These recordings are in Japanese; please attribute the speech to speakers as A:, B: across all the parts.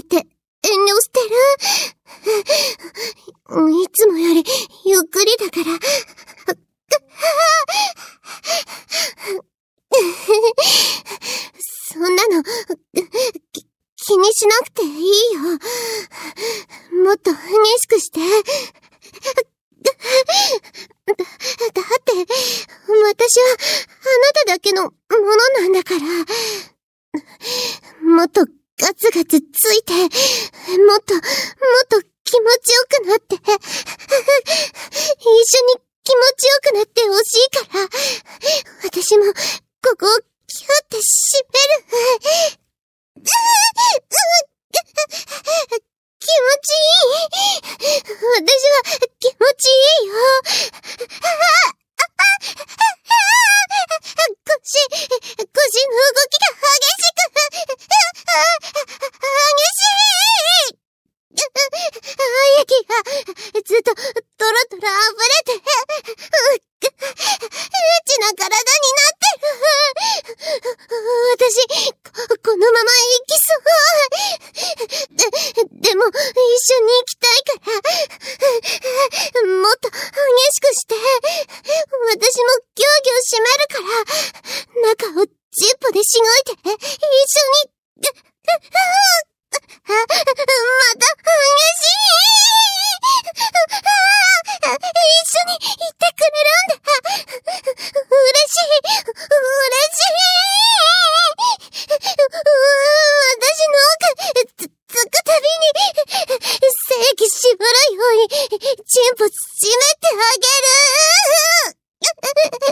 A: って遠慮してる。いつもよりゆっくりだから。そんなの、気にしなくていいよ。もっと激しくして。だって、私はあなただけのものなんだから。もっとガツガツついて、もっと気持ちよくなって、一緒に気持ちよくなってほしいから、私もここをキュッて締める。気持ちいい。私は気持ちいいよ。腰の動きが激しい。液がずっとトロトロ溢れて、エッチな体になってる。私、このまま生きそう。でも、一緒に行きたいから、もっと激しくして、私もギュウギュウ締めるから、中をジッポでしごいて、一緒に、また激しい。一緒にいてくれるんだ。嬉しい。私の奥つくたびに正規縛るようにチンポ締めてあげる。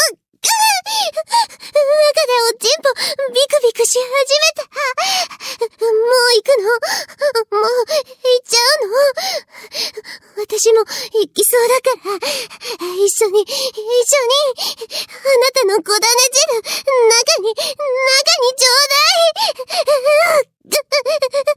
A: 中でおちんぽビクビクし始めた。もう行くの？もう行っちゃうの？私も行きそうだから、一緒に、あなたの小種汁、中にちょうだい。